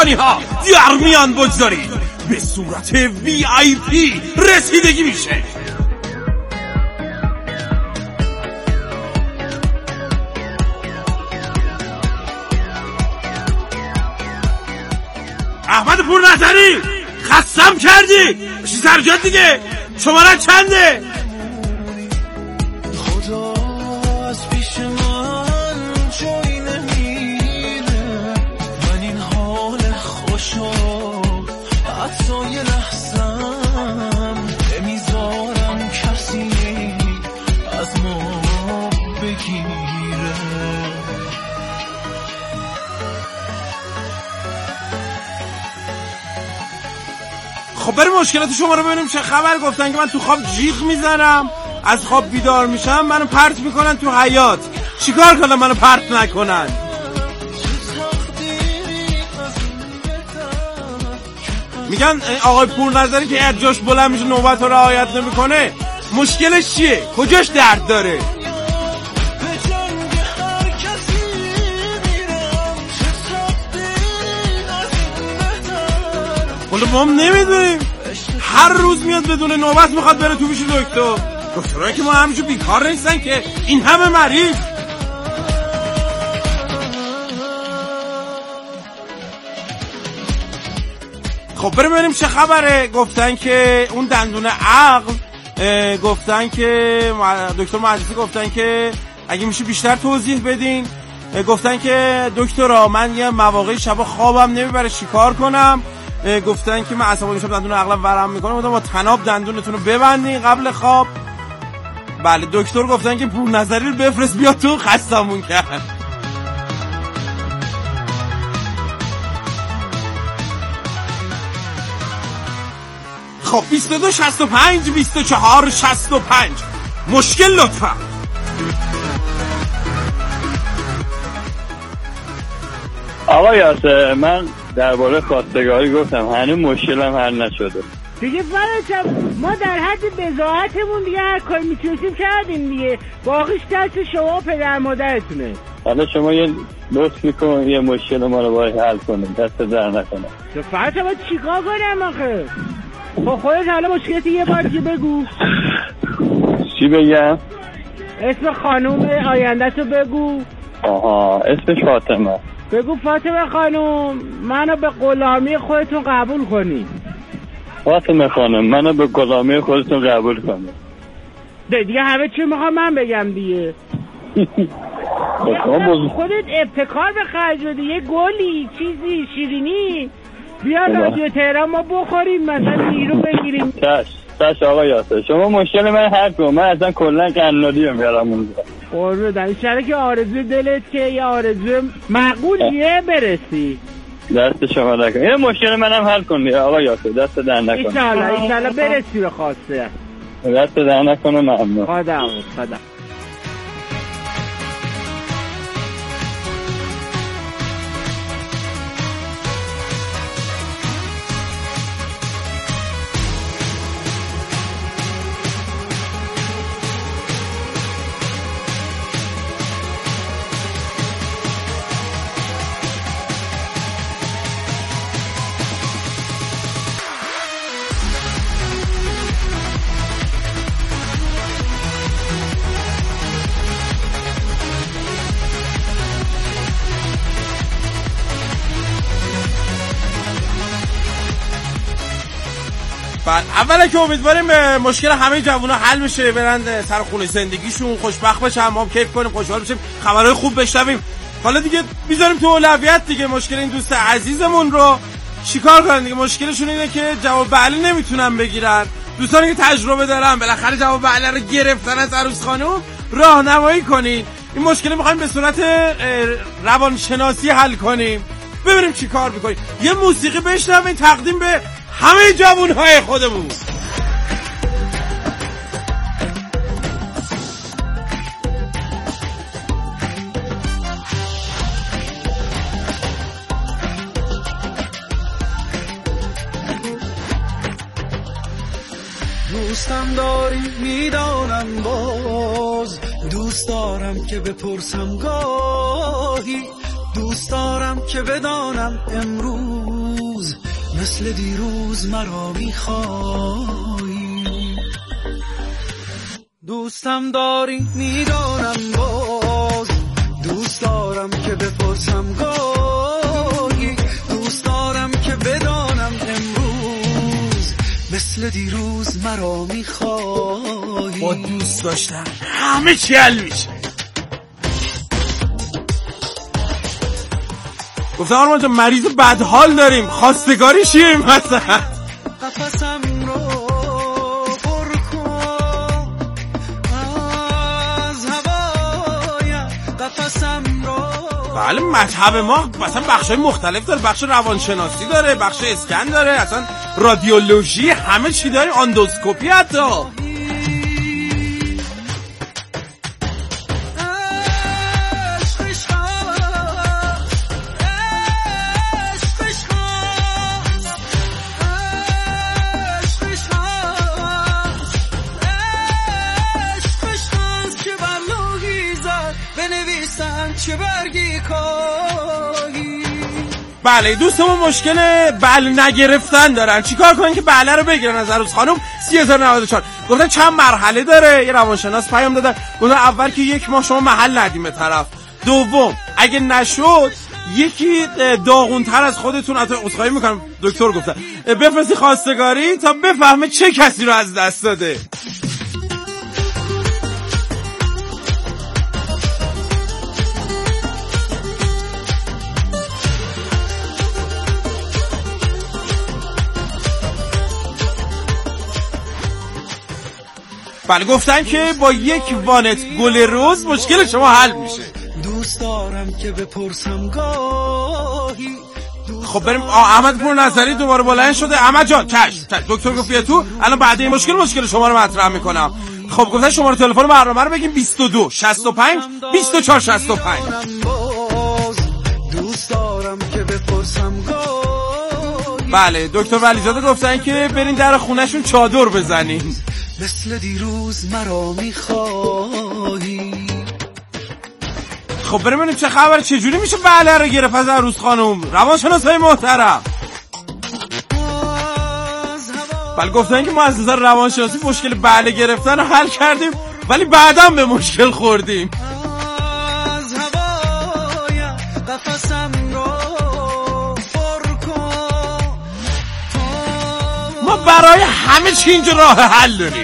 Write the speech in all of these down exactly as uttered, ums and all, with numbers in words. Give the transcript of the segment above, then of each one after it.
ها در میان بگذارید به صورت وی آی پی رسیدگی میشه. احمد پورنظری خستم کردی بشی سرجات دیگه. شماره چنده؟ خدا از پیش من جایی نمیره، من این حال خوشو حتی یه لحظم نمیذارم کسی از ما بگیره. خب بریم مشکلات شما رو ببینیم چه خبر. گفتن که من تو خواب جیغ میزنم، از خواب بیدار میشم، منو پرت میکنن تو حیاط. چیکار کنم منو پرت نکنن؟ میگن آقای پورنظری که از جاش بلند میشه نوبت رو رعایت نمیکنه. مشکلش چیه؟ کجاش درد داره؟ ولی ما هم نمیدونیم. هر روز میاد بدون نوبت میخواد بره تو پیش دکتر. دکترایی که ما همینجور بیکار نیستن که این همه مریض. خب بریم ببینیم چه خبره. گفتن که اون دندون عقل، گفتن که دکتر مهندسی گفتن که اگه میشه بیشتر توضیح بدین. گفتن که دکترا من یه مواقعی شبا خوابم نمیبره چیکار کنم؟ گفتن که من عصبانی میشم دندون عقلم ورم میکنه، گفتم با تناب دندونتون رو ببندین قبل خواب. بله دکتر گفتن که پورنظری رو بفرست بیا تو، خستمون کرد. خب بیست و دو شصت و پنج بیست و چهار شصت و پنج مشکل لطفا. آقا یاسر من درباره خواستگاری گفتم هنوز مشکلم حل نشده دیگه. فرجم ما در حد بضاعتمون دیگه هر کاری میتونستیم کردیم دیگه، باقیش دست شما و پدر مادرتونه. حالا شما یه لطف میکن یه مشکل ما رو باید حل کنیم، دست در نکنه. فرجم باید چیکار کنم آخه؟ خب خودت حالا مشکلت یه بار دیگه بگو. چی بگم؟ اسم خانوم آینده‌تو بگو. آها اسمش فاطمه. بگو فاطمه خانوم منو به غلامی خودتون قبول کنی. فاطمه خانم منو به غلامی خودتون قبول کنی. دیگه همه چی میخوام من بگم دیگه. خودت ابتکار به خرج بده، یه گلی چیزی شیرینی بیا رادیو تهران ما بخوریم مثلا نیرو بگیریم. چش چش آقا یاسر شما مشکل من حل کن، من اصلا کلا قنادی رو میارم اونجا. قربه در این شهر که آرزوی دلت که یه آرزوی معقولیه برسی. دست شما نکن این مشکل منم حل کن دیگه آقا یاسر، دست در نکن. ایشالله ایشالله برسی به خواسته. دست در نکنه ممنون. خدا حافظ. خدا. اولا که امیدواریم مشکل همه جوونا حل بشه، برن سر خونه زندگیشون، خوشبخت بشن، ما هم کیف کنیم، خوشحال بشیم، خبرهای خوب بشنویم. حالا دیگه میذاریم تو اولویت دیگه مشکل این دوست عزیزمون رو. چیکار کنن دیگه؟ مشکلشون اینه که جواب بله نمیتونن بگیرن. دوستانی که تجربه دارن بالاخره جواب بله رو گرفتن از عروس خانم راهنمایی کنین. این مشکل میخوایم به صورت روانشناسی حل کنیم، ببینیم چیکار میکنیم. یه موسیقی بشنویم تقدیم به همه جوانهای خودمون. دوستم داری میدانم، باز دوست دارم که بپرسم گاهی، دوست دارم که بدانم امروز امروز مثل دیروز مرا میخوایی. دوستم داری میدانم باز، دوست دارم که بپرسم گاهی، دوست دارم که بدانم امروز مثل دیروز مرا میخوایی. با دوست داشتن همه چی حل میشه. گفتم آرمان جان مریض بدحال داریم، خواستگاری چیه مثلا؟ قفسم رو پر کن از هوای قفسم رو. بله مذهب ما مثلا بخشای مختلف داره، بخش روانشناسی داره، بخش اسکن داره، اصلا رادیولوژی، همه چی داره، آندوسکوپی حتی. بله دوستمون مشکل بله نگرفتن دارن، چیکار کنن که بله رو بگیرن از عروس خانم؟ سی هزار و نود و چهار گفتن چند مرحله داره، یه روانشناس پیام دادن گفتن اول که یک ماه شما محل ندیم به طرف، دوم اگه نشد یکی داغونتر از خودتون، البته عذرخواهی میکنم دکتر گفتن بفرستی خواستگاری تا بفهمه چه کسی رو از دست داده. بله گفتن که با یک وانت گل رز مشکل شما حل میشه. دوست دارم که بپرسم گاهی. خب بریم. احمد پور نظری دوباره بلند شده. احمد جان چش دکتر گفت بیا تو، الان بعد این مشکل مشکل شما رو مطرح میکنم. خب گفتن شماره تلفن برنامه رو بگیم بیست و دو شصت و پنج بیست و چهار شصت و پنج. دوست دارم که بپرسم گاهی. بله دکتر ولیزاده گفتن که برین در خونهشون چادر بزنین. مثل دیروز مرا میخوایی. خب بریم ببینیم چه خبر، چه جوری میشه بله رو گرفت از عروس خانم؟ روانشناسای محترم. بله گفتن که ما از نظر روانشناسی مشکل بله گرفتن رو حل کردیم ولی بعداً به مشکل خوردیم. از هوای قفسم رو پر کن. ما برای همه چی اینجا راه حل داریم.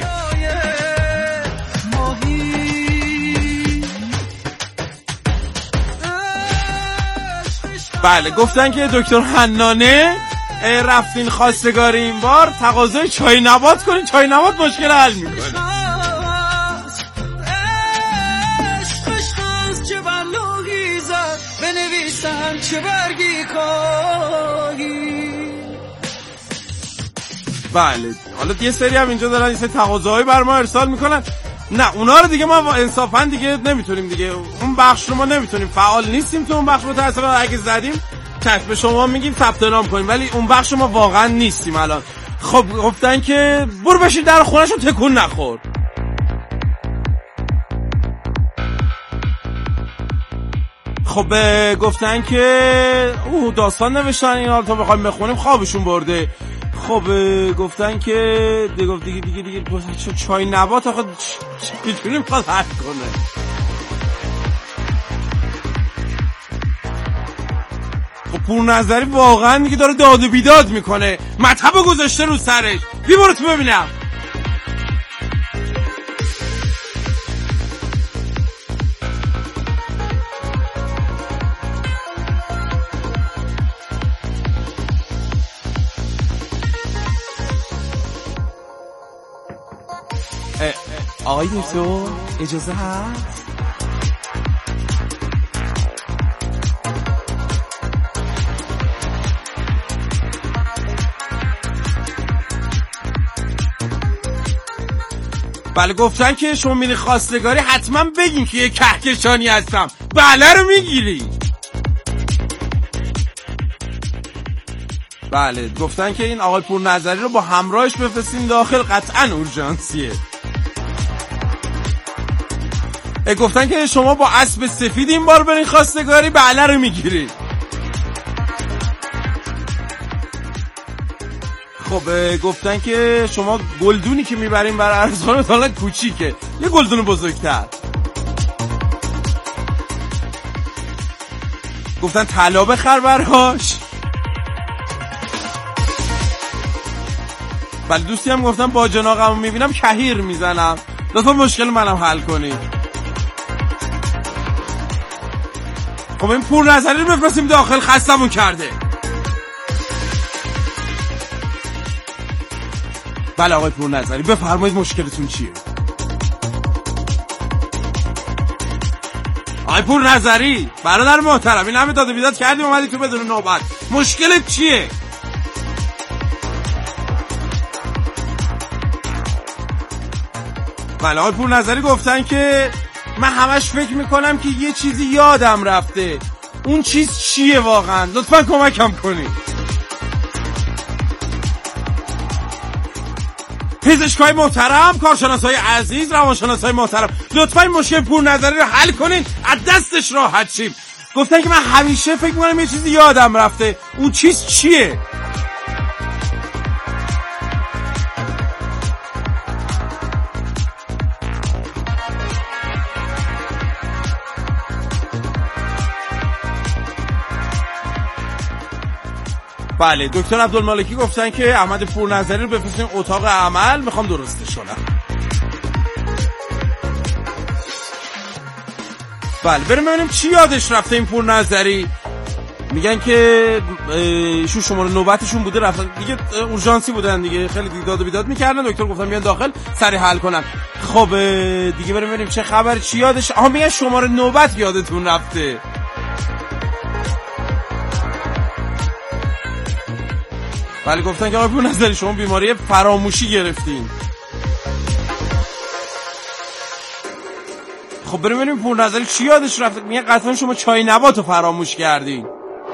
بله گفتن که دکتر حنانه رفتین خواستگاری این بار تقاضای چای نبات کنین، چای نبات مشکل حل میکنه. بله حالا یه سری هم اینجا دارن یه سری تقاضاهایی بر ما ارسال میکنن. نه اونا رو دیگه ما انصافا دیگه نمیتونیم، دیگه اون بخش رو ما نمیتونیم، فعال نیستیم تو اون بخش. متأسفانه اگه زدیم چک به شما میگیم ثبت نام کنیم ولی اون بخش ما واقعا نیستیم الان. خب گفتن که برو بشین در خونه‌شون تکون نخور. خب گفتن که اوه داستان نوشتن این حال تا بخوایم بخونیم خوابشون برده. خب گفتن که دیگه دیگه دیگه دیگه چای نبات آخه چجوری میخواد حل کنه؟ خب پور نظری واقعا دیگه داره داد و بیداد میکنه، مطب گذاشته رو سرش. بی برو تو ببینم. آقای دکتر اجازه هست؟ بله گفتن که شما میری خواستگاری حتما بگین که یه کهکشانی هستم، بله رو میگیری. بله گفتن که این آقای پور نظری رو با همراهش بفرستین داخل، قطعا اورژانسیه. گفتن که شما با اسب سفید این بار برین خواستگاری، بله رو میگیری. خب گفتن که شما گلدونی که میبرین برای ارزخانه حالا کوچیکه، یه گلدون بزرگتر. گفتن طلا بخر براش. ولی دوستی هم گفتن با جناقمو میبینم کهیر میزنم، لطفا مشکل منم حل کنید. خب این پور نظری رو بفرستیم داخل، خستمون کرده. بله آقای پور نظری بفرمایید مشکلتون چیه؟ آقای پور نظری برادر محترم، این همه داد و بیداد کردیم اومدی تو بدون نوبت، مشکلت چیه؟ بله آقای پور نظری گفتن که من همش فکر میکنم که یه چیزی یادم رفته، اون چیز چیه واقعا؟ لطفا کمکم کنید. پزشکای محترم، کارشناسای عزیز، روانشناسای محترم، لطفا این مشکل پور نظری رو حل کنین، از دستش راحت شیم. گفتن که من همیشه فکر میکنم یه چیزی یادم رفته، اون چیز چیه؟ بله دکتر عبدالمالکی گفتن که احمد پور نظری رو بفرستین اتاق عمل، میخوام درستش کنم. بله بریم ببینیم چی یادش رفته این پور نظری. میگن که ایشون شماره نوبتشون بوده رفتن دیگه، اورژانسی بودن دیگه، خیلی داد و بیداد میکردن، دکتر گفتن بیان داخل سریع حل کنن. خب دیگه بریم ببینیم چه خبر، چی یادش. آها میگن شماره نوبت یادتون رفته. بله گفتن که آقای پور نظری شما بیماری فراموشی گرفتین. خب بریم ببینیم پور نظری چی یادش رفته. میگن قطعا شما چای نبات رو فراموش کردین.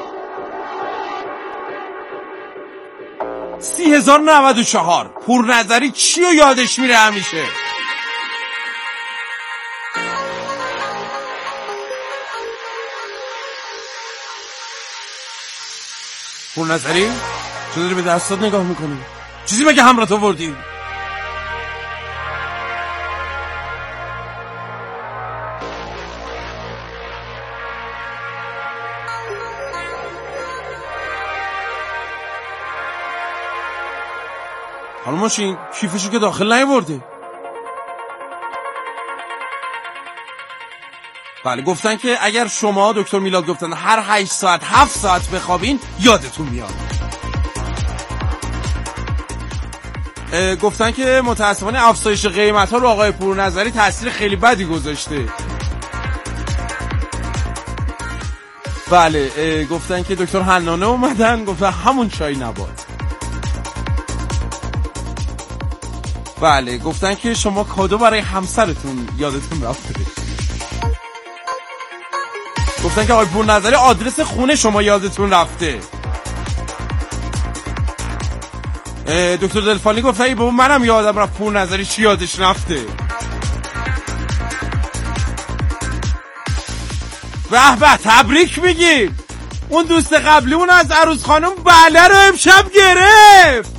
سی هزار نود و چهار پور نظری چی رو یادش میره همیشه؟ پور نظری چه داری به دستات نگاه میکنی؟ چیزی مگه همراه تو وردی؟ حالا ماشین کیفشو که داخل نیاورده. بله گفتن که اگر شما دکتر میلاد گفتن هر هشت ساعت هفت ساعت بخوابین یادتون میاد. گفتن که متاسفانه افزایش قیمت ها رو آقای پور نظری تاثیر خیلی بدی گذاشته. بله گفتن که دکتر حنانه اومدن گفتن همون چای نبات. بله گفتن که شما کادو برای همسرتون یادتون رفته. گفتن که آقای پور نظری آدرس خونه شما یادتون رفته. دکتر دلفانی گفت ای بابا منم یادم رفت پور نظری چی یادش رفته. به به تبریک میگیم، اون دوست قبلی اون از عروس خانم بله رو امشب گرفت.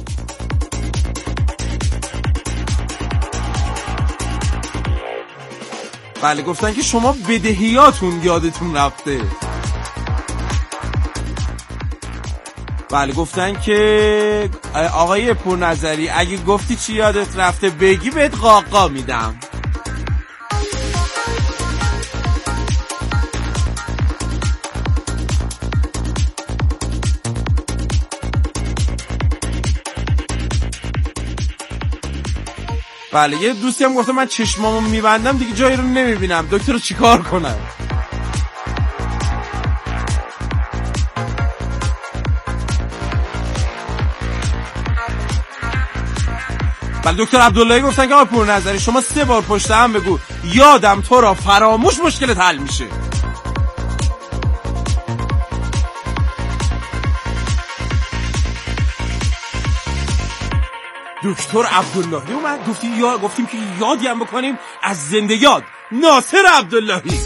بله گفتن که شما بدهیاتون یادتون رفته. بله گفتن که آقای پور نظری اگه گفتی چی یادت رفته بگی بهت قاقا میدم. بله یه دوستی هم گفته من چشمامو میبندم دیگه جایی رو نمیبینم، دکتر رو چیکار کنم؟ بله دکتر عبداللهی گفتن که آقای پور نظری شما سه بار پشت هم بگو یادم تو را فراموش مشکلت حل میشه. دکتر عبداللهی اومد گفتی یا گفتیم که یادی هم بکنیم از زنده یاد ناصر عبداللهی.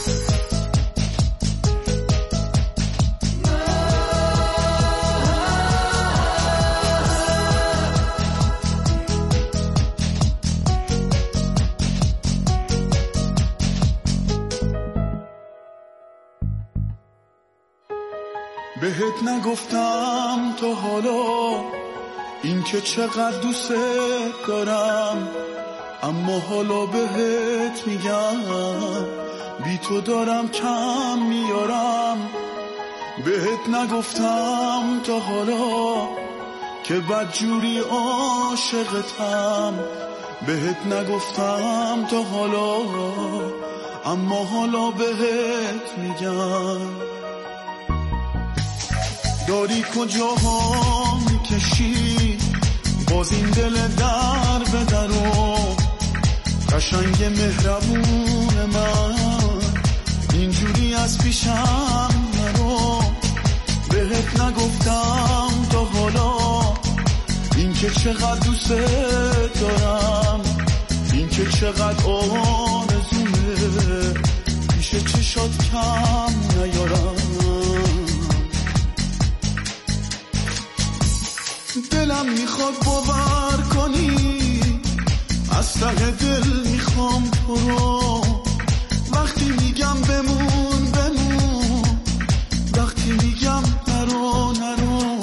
بهت نگفتم تا حالا این که چقدر دوست دارم، اما حالا بهت میگم بی تو دارم کم میارم. بهت نگفتم تا حالا که بدجوری عاشقتم، بهت نگفتم تا حالا اما حالا بهت میگم. داری کجاها میکشی باز این دل در به درو، قشنگ مهربون من اینجوری از پیشم نرو. بهت نگفتم تا حالا این که چقدر دوست دارم، این که چقدر آرزومه پیش چشات کم نیارم. دلم میخواد باور کنی از ته دل میخوام تو رو، وقتی میگم بمون بمون، وقتی میگم نرو نرو.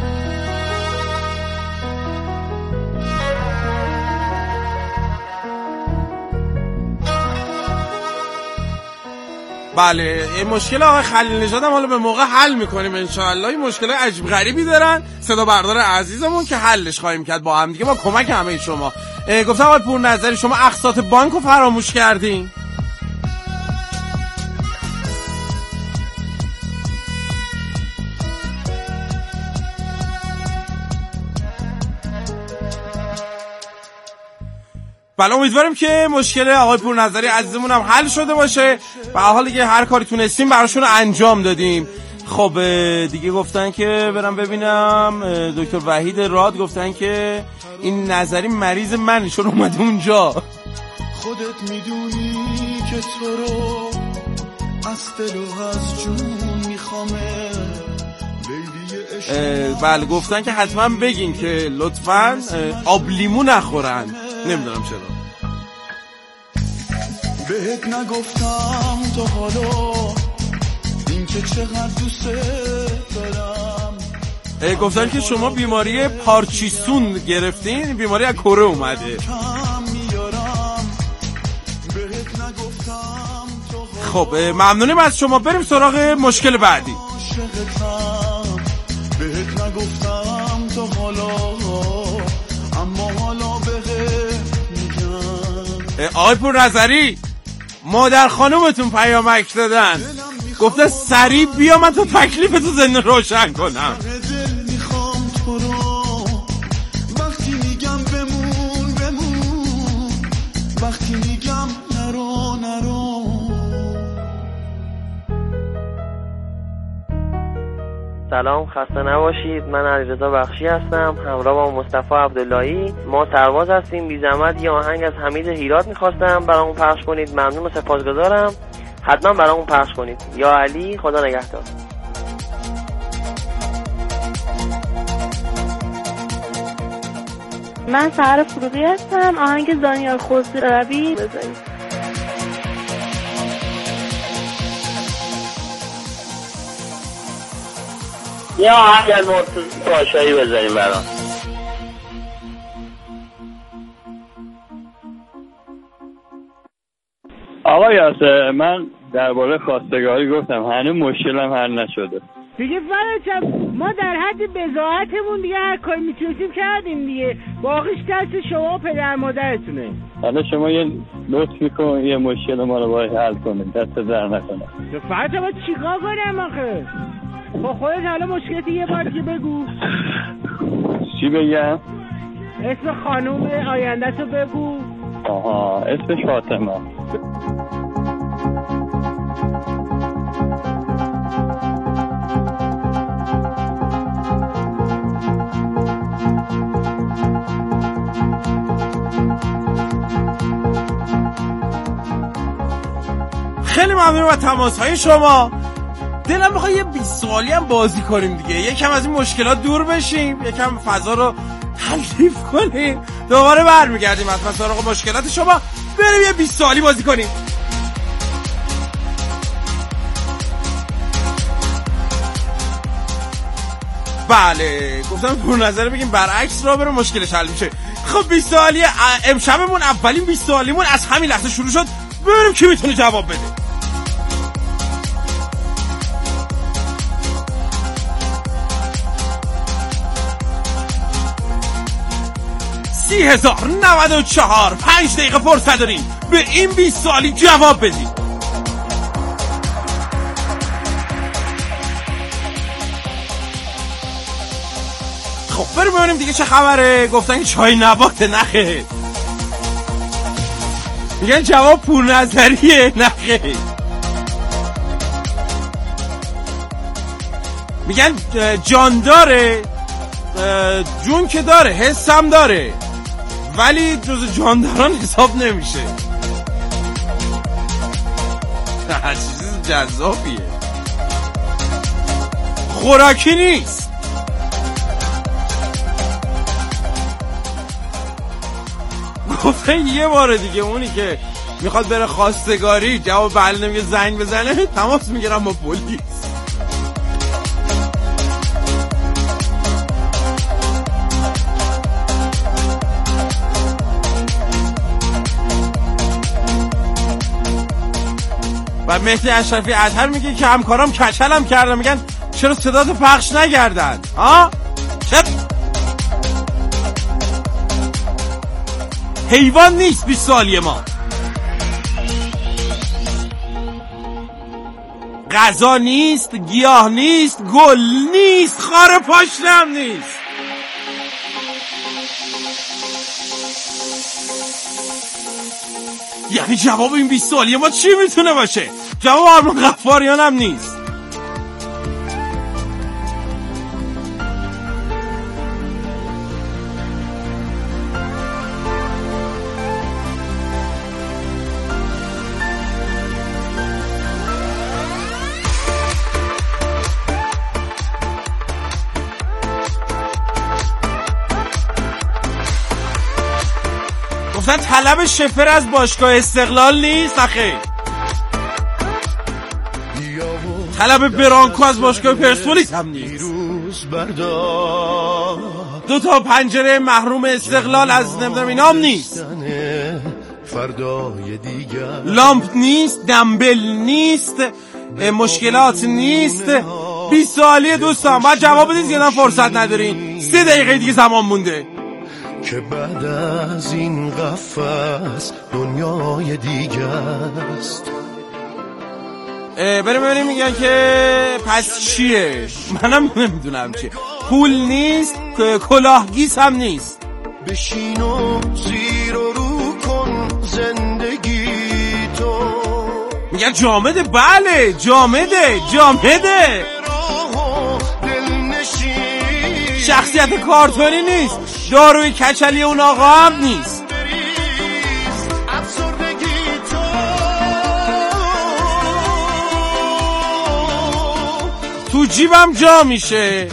بله این مشکل آقای خلیل نژاد هم حالا به موقع حل میکنیم انشاءالله. این مشکل عجیب غریبی دارن صدا بردار عزیزمون که حلش خواهیم کرد با هم دیگه با کمک همه شما. گفتم آقای پورنظری شما اقساط بانک رو فراموش کردین. بله امیدواریم که مشکل آقای پورنظری عزیزمون هم حل شده باشه و حالا که هر کاری تونستیم براشون انجام دادیم. خب دیگه گفتن که برم ببینم دکتر وحید راد گفتن که این نظری مریض من چون اومده اونجا. خودت میدونی که تو رو از دل و از جون میخوامه. بله گفتن که حتما بگین که لطفاً آب لیمو نخورن، نمیدونم چرا. بهت نگفتم تا حالا این که چقدر دوست دارم. گفتن که شما بیماری پارچیسون گرفتین، بیماری از کره اومده. خب ممنونیم از شما، بریم سراغ مشکل بعدی. بهت نگفتم تا حالا اما حالا بهت میگم. آقای پورنظری مادر خانومتون پیامک دادن گفته سریع بیا من تو تکلیف تو زنده روشن کنم. میخوام تو رو وقتی میگم بمون بمون، وقتی میگم نرو نرو. سلام خسته نباشید، من علیرضا بخشی هستم همراه با مصطفی عبداللهی. ما سرباز هستیم. بی زحمت یه آهنگ از حمید هیرات میخواستم برامون پخش کنید، ممنون و سپاسگزارم. حتما برامون پخش کنید. یا علی خدا نگهدار. من سهر فروغی هستم، آهنگ دانیال خسروی بذارید. یا آهنگ از مرتضی پاشایی بذاریم برام. آقا یاسر من درباره خواستگاری گفتم هنوز مشکلم حل نشده دیگه. فرجم ما در حد بضاعتمون دیگه هر کاری میتونستیم کردیم دیگه، باقیش دست شما پدر مادرتونه. حالا شما یه لطفی کن یه مشکل ما رو باید حل کنید، دست در نکنه. فرجم ما چیکار کنم آخه؟ با خودت حالا مشکلت یه بار دیگه بگو. چی بگم؟ اسم خانوم آینده تو بگو. آها اسمش فاطمه. خیلی ممنونم از تماس‌های شما. دلم میخواد یه بیست سوالی هم بازی کنیم دیگه، یکم از این مشکلات دور بشیم، یکم فضا رو تلطیف کنیم. دوباره برمیگردیم حتما سراغ مشکلات شما، بریم یه بیست سوالی بازی کنیم. بله گفتم پر نظر بگیم برعکس را بره مشکلش حل میشه. خب بیست سوالی امشبمون اولین بیست سوالیمون از همین لحظه شروع شد. بریم کی میتونه جواب بده. سی هزار نود و چهار پنج دقیقه فرصت دارین به این بیست سوالی جواب بدین. خب بریم ببینیم دیگه چه خبره. گفتن که چای نباته نخه. میگن جواب پور نظریه نخه. میگن جان داره جون که داره حسم داره ولی جز جانداران حساب نمیشه. هر چیز جذابیه. خوراکی نیست. گفتن یه بار دیگه اونی که میخواد بره خواستگاری جواب بله نمیگه زنگ بزنه تماس میگیرم با پلیس. و مهدی اشرفی اطهر میگه که همکارام کچلم کردن میگن چرا صدات پخش نگردن ها؟ چرا؟ حیوان نیست بیست سالی ما. غذا نیست گیاه نیست گل نیست خار پاشنم نیست. یعنی جواب این بیست سالی ما چی میتونه باشه؟ جواب آرمان غفاریان هم نیست. گفتن طلب شفر از باشگاه استقلال نیست نخیر. طلب برانکو از باشگاه پرسپولیس هم نیست. دو تا پنجره محروم استقلال از نمیدونم اینام نیست. لامپ نیست دمبل نیست مشکلات نیست. بیست سوالی دوستان باید جواب بدید که فرصت ندارین. سه دقیقه دیگه زمان مونده که بعد از این قفس دنیای دیگه است. بریم ببینیم میگن که پس چیه؟ منم نمیدونم چیه. پول نیست کلاهگیس هم نیست. بشین و زیر و رو کن زندگی تو. میگن جامده. بله جامده جامده. شخصیت کارتونی نیست. داروی کچلی اون آقا هم نیست. تو جیبم جا میشه.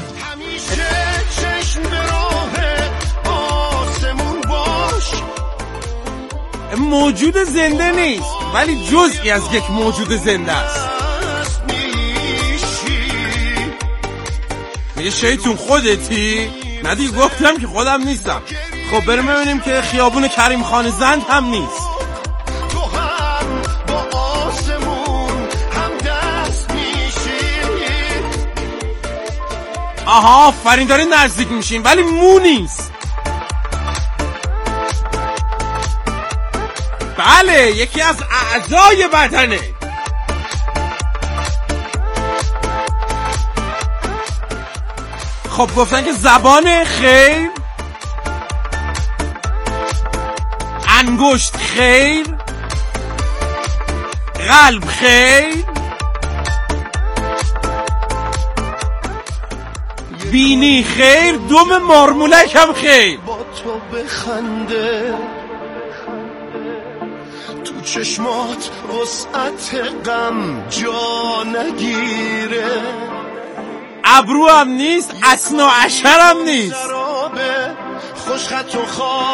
موجود زنده نیست ولی جزئی از یک موجود زنده است. میگه شیطون خودتی؟ نه دیگه گفتم که خودم نیستم. خب بریم ببینیم که خیابون کریم خان زند هم نیست. تو هم با آسمون هم دست میشی. آها آفرین دارین نزدیک میشین ولی مو نیست. بله یکی از اعضای بدنه. خب گفتن که زبان خیر، انگشت خیر، قلب خیر، بینی خیر، دم مارمولک هم خیر. با تو بخنده تو چشمات وسعت غم جا نگیره. ابرو هم نیست، اسنا عشر هم نیست. خوشخط و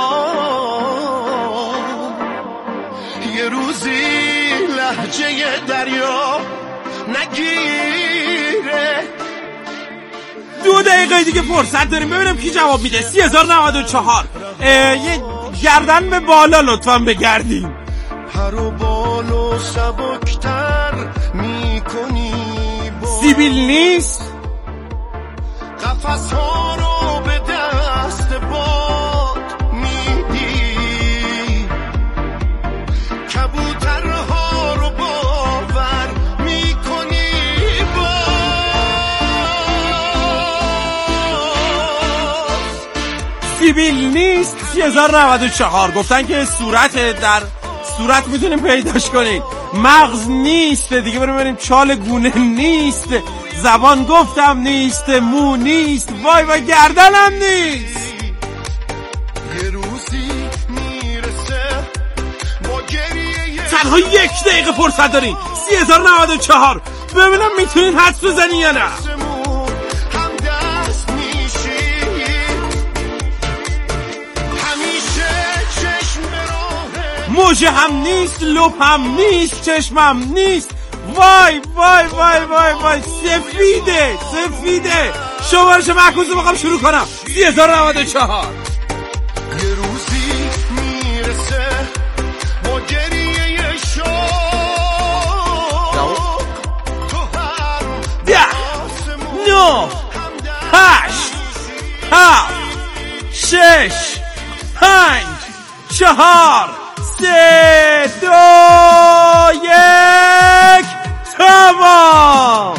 خواه یه روزی لهجه دریا نگیره. دو دقیقه دیگه فرصت داریم ببینم کی جواب میده. سی هزار نود و چهار. یه گردن به بالا لطفا بگردیم. هر و بالو سبکتر میکنی سیبیل نیست. قفص ها رو به دست باد میدی، کبوترها رو باور میکنی باز. سیبیل نیست. سی هزار نود و چهار. گفتن که صورت در صورت میتونیم پیداش کنین. مغز نیست دیگه. بریم بریم. چال گونه نیست. زبان گفتم نیست. مو نیست. وای وای گردنم نیست. یه روزی میرسه با گریه تنها یک دقیقه فرصت دارین. سی هزار نود و چهار. ببینم میتونین حدس بزنین یا نه. هم دست میشی، همیشه چشم به راه موجه هم نیست. لپ هم نیست. چشمم نیست. وای وای وای وای وای سفیده سفیده. شمارش معکوس رو بخوام شروع کنم. سی هزار نود و چهار. یه روزی میرسه با گریه شوق، تو هم ده نه هشت هفت شش پنج چهار سه دو یک. تمام.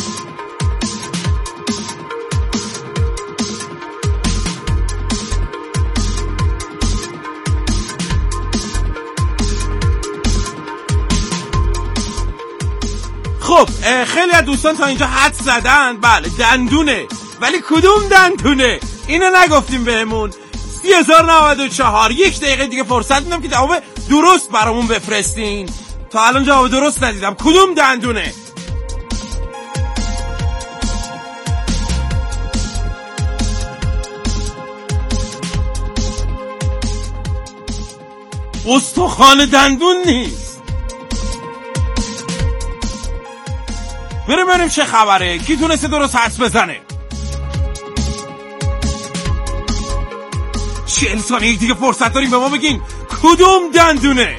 خب خیلی از دوستان تا اینجا حد زدن. بله دندونه، ولی کدوم دندونه اینو نگفتیم بهمون. سی هزار نود و چهار. یک دقیقه دیگه فرصت میدم که جواب درست برامون بفرستین. تا الان جواب درست ندیدم. کدوم دندونه؟ استخوان دندون نیست. بریم بریم چه خبره. کی تونسته درست حدس بزنه؟ چهل ثانیه دیگه فرصت داریم به ما بگین کدوم دندونه.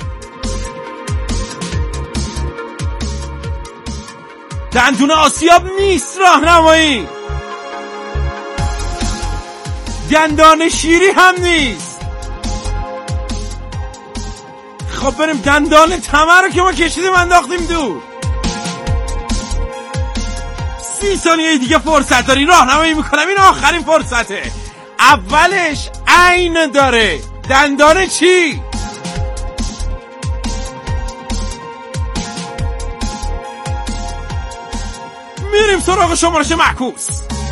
دندون آسیاب نیست. راهنمایی. دندان شیری هم نیست. خب بریم دندان تمه رو که ما کشیدیم انداختیم دور. سی ثانیه دیگه فرصت داری. راهنمایی میکنم. این آخرین فرصته. اولش عین داره. دندان چی؟ میریم سراغ شمارش معکوس.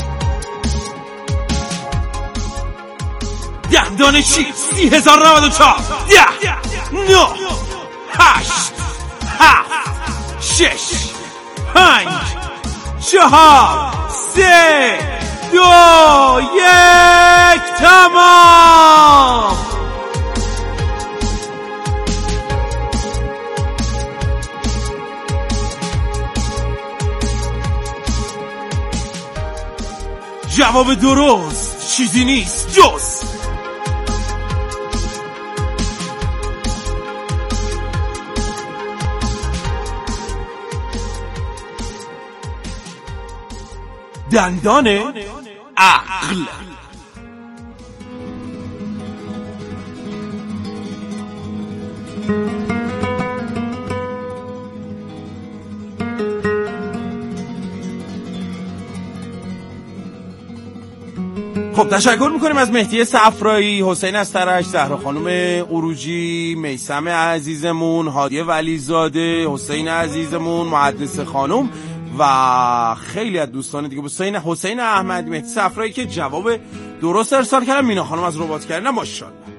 دندان چی؟ سی هزار نود و چهار. ده نه هشت هفت شش پنج چهار سه دو یک. تمام. جواب درست چیزی نیست جز دندان عقل. خب تشکر میکنیم از مهدی صفرایی، حسین استرش، زهرا خانم عروجی، میثم عزیزمون، هادی ولیزاده، حسین عزیزمون، محدث خانم و خیلی از دوستان دیگه. حسین حسین احمدی، مهدی صفرایی که جواب درست ارسال کردن. مینا خانم از ربات کردن. ماشاءالله.